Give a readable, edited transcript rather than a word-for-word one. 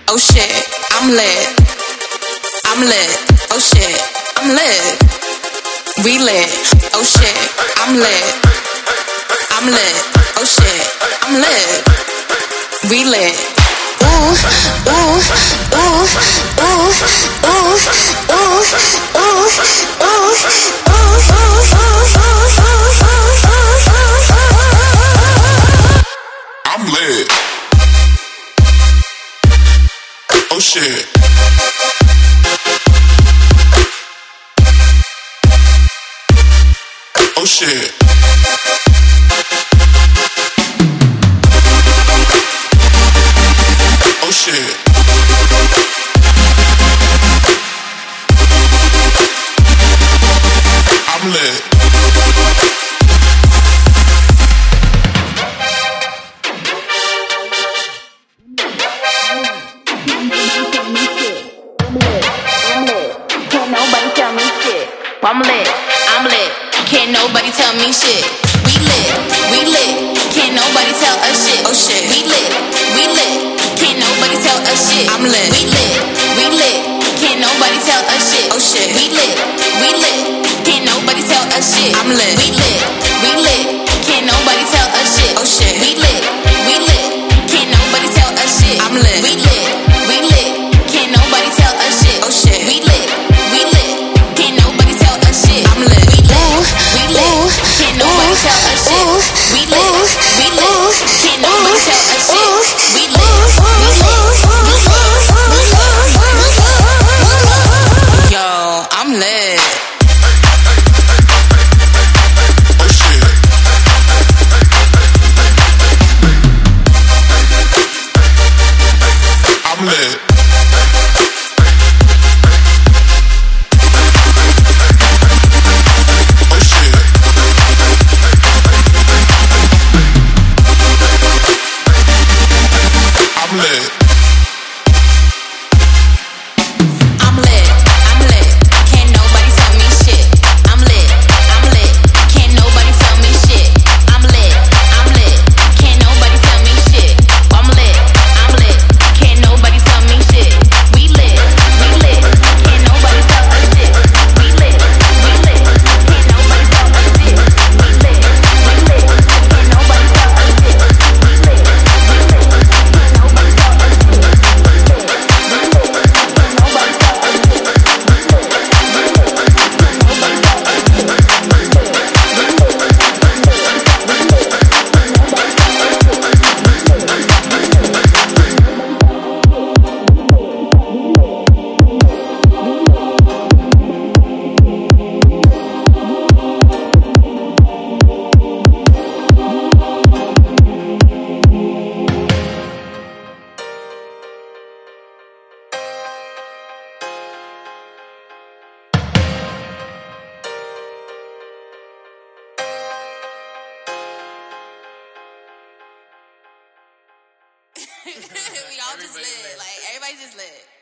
Oh shit, I'm lit. I'm lit. Oh shit, I'm lit. We lit. Oh shit, I'm lit. I'm lit. Oh shit, I'm lit. We lit. Ooh, ooh, ooh, ooh, ooh, ooh, ooh, ooh, I'm lit. Oh shit. Oh shit. Oh shit. I'm lit. I'm lit, I'm lit, can't nobody tell me shit. We lit, can't nobody tell us shit. Oh shit, we lit, can't nobody tell us shit. I'm lit, we lit, can't nobody tell us shit. Oh shit, we lit, can't nobody tell us shit. I'm lit, we lit, can't nobody tell us shit. Oh shit, we lit, can't nobody tell us shit. I'm lit, we lit, can't nobody tell us shit. Oh shit, we lit. I'm lit, we lit, can't nobody tell us shit. We lit, can't nobody tell us shit. We lit, yo, I'm lit. Oh shit. I'm lit. I'm lit, can't nobody tell me shit. I'm lit, can't nobody tell me shit. I'm lit, can't nobody tell me shit. I'm lit, can't nobody tell me shit. We lit, can't nobody tell us shit. We lit, can't nobody tell us shit. We lit, can't nobody tell us shit. We lit, can't nobody tell us we all just lit. Like, everybody just lit.